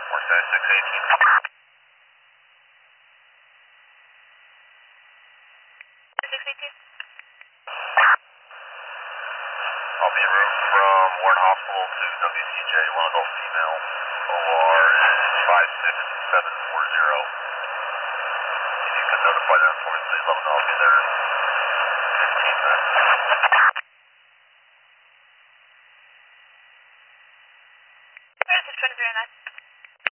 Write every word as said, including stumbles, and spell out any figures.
four seven six eighteen. six eighteen. I'll be en route from Warren Hospital to W C J, one adult female. O R is five six seven four zero. If you could notify them for me, please let them know I'll be there in fifteen minutes. six twenty-three oh nine.